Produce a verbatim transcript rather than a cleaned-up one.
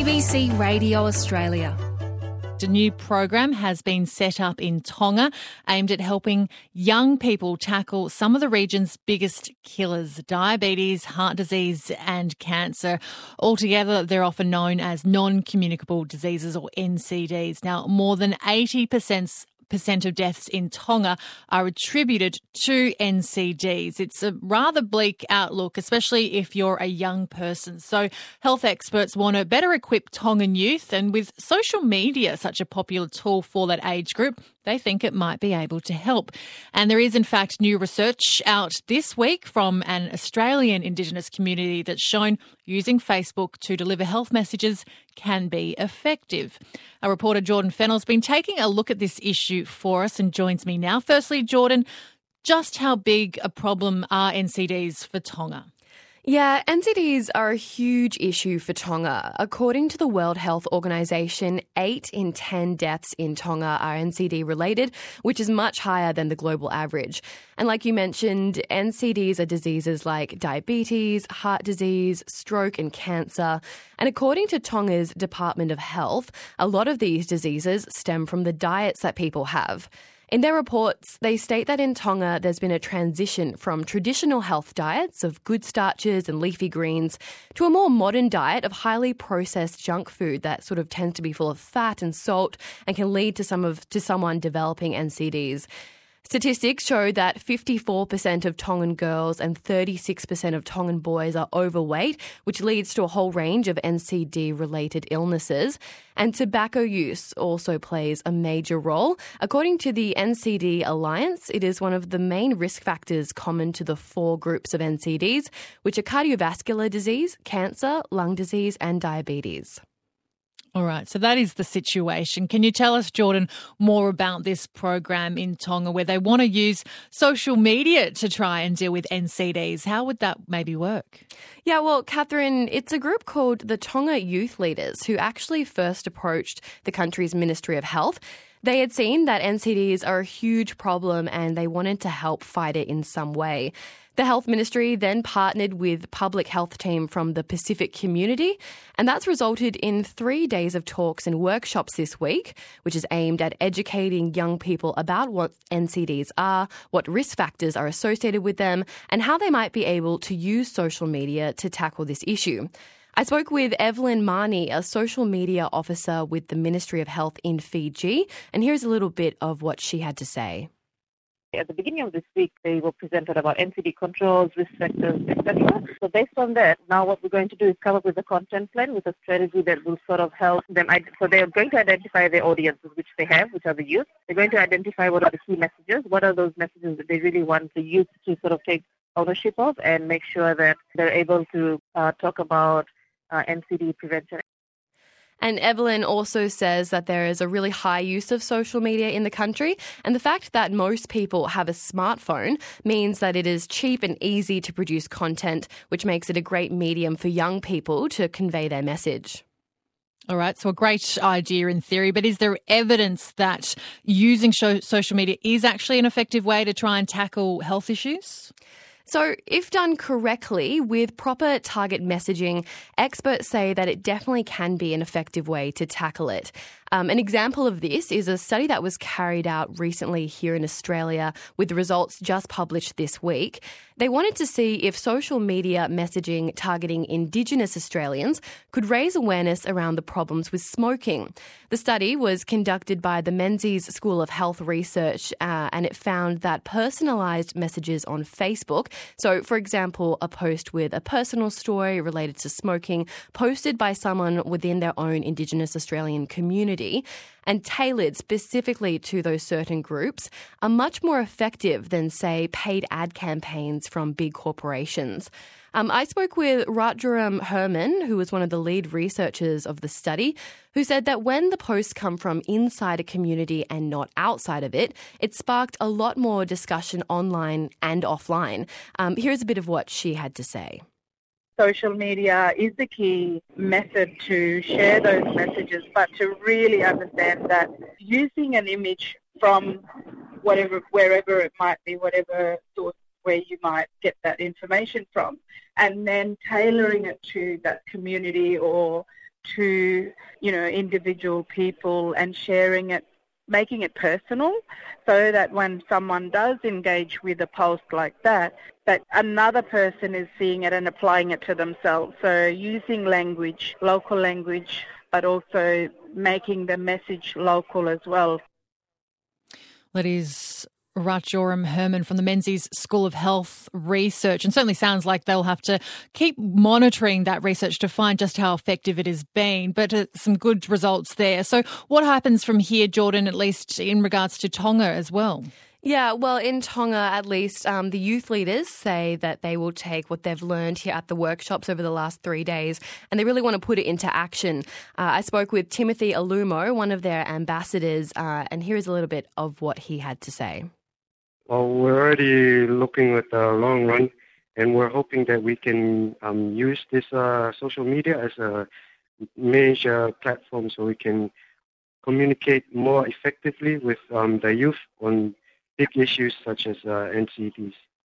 B C Radio Australia. A new program has been set up in Tonga aimed at helping young people tackle some of the region's biggest killers, diabetes, heart disease and cancer. Altogether, they're often known as non-communicable diseases or N C Ds. Now, more than eighty percent percent of deaths in Tonga are attributed to N C Ds. It's a rather bleak outlook, especially if you're a young person. So health experts want to better equip Tongan youth, and with social media such a popular tool for that age group, they think it might be able to help. And there is, in fact, new research out this week from an Australian Indigenous community that's shown using Facebook to deliver health messages can be effective. Our reporter Jordan Fennell's been taking a look at this issue for us and joins me now. Firstly, Jordan, just how big a problem are N C Ds for Tonga? Yeah, N C Ds are a huge issue for Tonga. According to the World Health Organization, eight in ten deaths in Tonga are N C D related, which is much higher than the global average. And like you mentioned, N C Ds are diseases like diabetes, heart disease, stroke and cancer. And according to Tonga's Department of Health, a lot of these diseases stem from the diets that people have. In their reports, they state that in Tonga there's been a transition from traditional health diets of good starches and leafy greens to a more modern diet of highly processed junk food that sort of tends to be full of fat and salt and can lead to some of to someone developing N C Ds. Statistics show that fifty-four percent of Tongan girls and thirty-six percent of Tongan boys are overweight, which leads to a whole range of N C D-related illnesses. And tobacco use also plays a major role. According to the N C D Alliance, it is one of the main risk factors common to the four groups of N C Ds, which are cardiovascular disease, cancer, lung disease and diabetes. All right, so that is the situation. Can you tell us, Jordan, more about this program in Tonga where they want to use social media to try and deal with N C Ds? How would that maybe work? Yeah, well, Catherine, it's a group called the Tonga Youth Leaders who actually first approached the country's Ministry of Health. They had seen that N C Ds are a huge problem and they wanted to help fight it in some way. The Health Ministry then partnered with public health team from the Pacific community, and that's resulted in three days of talks and workshops this week, which is aimed at educating young people about what N C Ds are, what risk factors are associated with them, and how they might be able to use social media to tackle this issue. I spoke with Evelyn Marnie, a social media officer with the Ministry of Health in Fiji, and here's a little bit of what she had to say. At the beginning of this week, they were presented about N C D controls, risk factors, et cetera. So based on that, now what we're going to do is come up with a content plan with a strategy that will sort of help them. So they're going to identify their audiences, which they have, which are the youth. They're going to identify what are the key messages, what are those messages that they really want the youth to sort of take ownership of and make sure that they're able to uh, talk about uh, N C D prevention. And Evelyn also says that there is a really high use of social media in the country, and the fact that most people have a smartphone means that it is cheap and easy to produce content, which makes it a great medium for young people to convey their message. All right, so a great idea in theory, but is there evidence that using show- social media is actually an effective way to try and tackle health issues? So if done correctly with proper target messaging, experts say that it definitely can be an effective way to tackle it. Um, an example of this is a study that was carried out recently here in Australia with the results just published this week. They wanted to see if social media messaging targeting Indigenous Australians could raise awareness around the problems with smoking. The study was conducted by the Menzies School of Health Research uh, and it found that personalised messages on Facebook, so for example, a post with a personal story related to smoking posted by someone within their own Indigenous Australian community and tailored specifically to those certain groups are much more effective than, say, paid ad campaigns from big corporations. Um, I spoke with Ratjaram Herman, who was one of the lead researchers of the study, who said that when the posts come from inside a community and not outside of it, it sparked a lot more discussion online and offline. Um, here's a bit of what she had to say. Social media is the key method to share those messages, but to really understand that using an image from whatever, wherever it might be, whatever source where you might get that information from, and then tailoring it to that community or to, you know, individual people and sharing it, making it personal, so that when someone does engage with a post like that, that another person is seeing it and applying it to themselves. So using language, local language, but also making the message local as well. That is Ratjoram Herman from the Menzies School of Health Research, and certainly sounds like they'll have to keep monitoring that research to find just how effective it has been, but uh, some good results there. So what happens from here, Jordan, at least in regards to Tonga as well? Yeah, well, in Tonga, at least, um, the youth leaders say that they will take what they've learned here at the workshops over the last three days and they really want to put it into action. Uh, I spoke with Timothy Alumo, one of their ambassadors, uh, and here is a little bit of what he had to say. Well, we're already looking at the long run, and we're hoping that we can um, use this uh, social media as a major platform so we can communicate more effectively with um, the youth on big issues such as uh, N C Ds.